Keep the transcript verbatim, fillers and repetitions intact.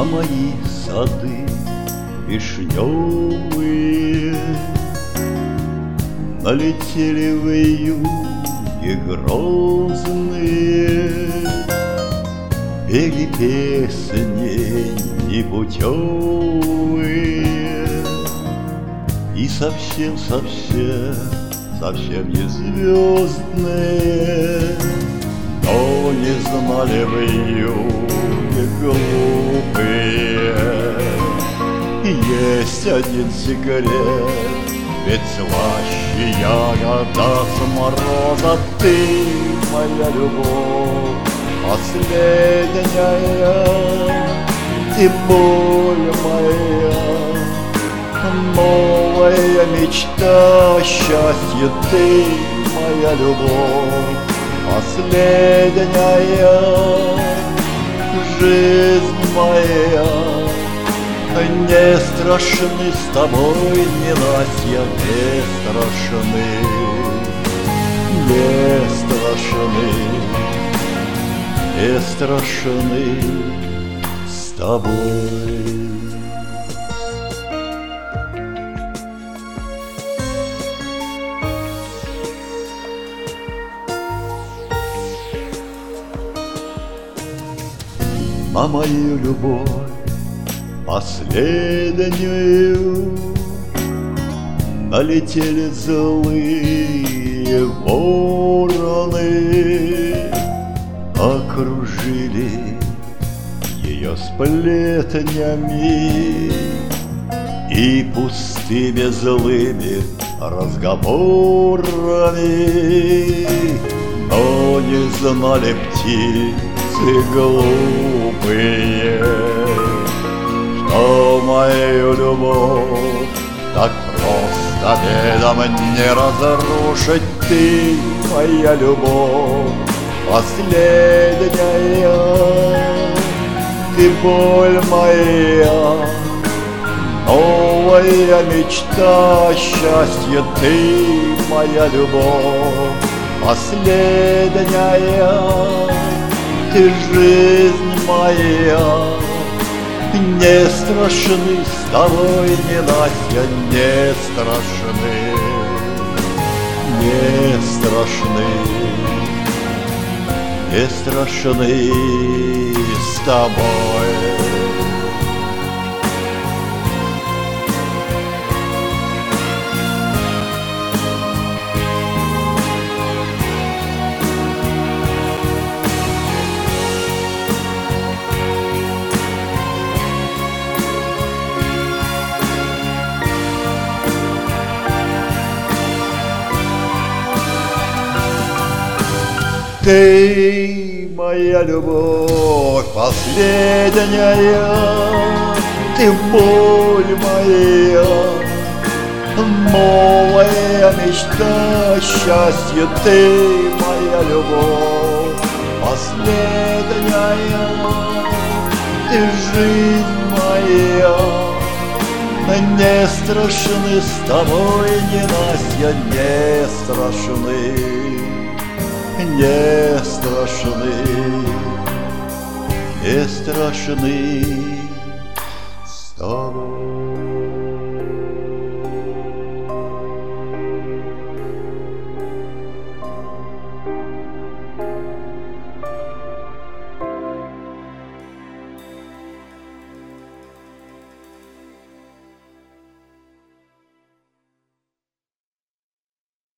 мои сады вишневые налетели в июне грозные, пели песни непутевые и совсем-совсем, совсем не звездные, но не знали в июне глупые. Есть один секрет, ведь слаще ягода с мороза. Ты, моя любовь, последняя, и боль моя, новая мечта счастья. Ты, моя любовь, последняя, жизнь моя. Не страшны с тобой ненастья, не страшны, не страшны, не страшны с тобой. На мою любовь последнюю налетели злые вороны, окружили ее сплетнями и пустыми злыми разговорами, но не знали птицы глупые, что мою любовь так просто бедом не разрушить. Ты, моя любовь, последняя, ты боль моя, новая мечта счастья. Ты, моя любовь, последняя, ты жизнь моя. Не страшны с тобой ненастья, не страшны, не страшны, не страшны с тобой. Ты, моя любовь, последняя, ты боль моя, новая мечта счастья. Ты, моя любовь, последняя, ты жизнь моя. Не страшны с тобой ненастья, не страшны, не страшны, не страшны с тобой.